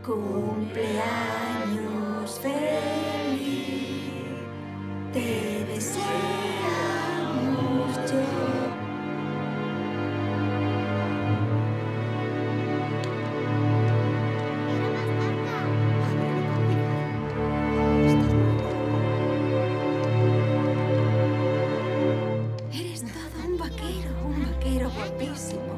Cumpleaños feliz, te deseamos yo. Eres todo un vaquero guapísimo.